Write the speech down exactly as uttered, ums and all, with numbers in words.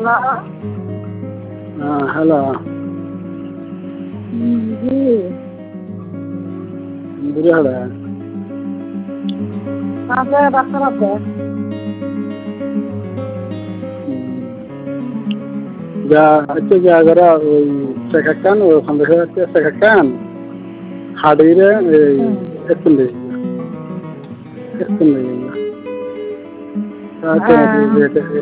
हाँ हेलो। जी। बुढ़िया है। कहाँ पे बात कर रहे थे? যা হচ্ছে যা করা ওই শেখাকান ওখান থেকে হচ্ছে শেখাকান হাড়িরে এই একটু নেই একটু নেই আচ্ছা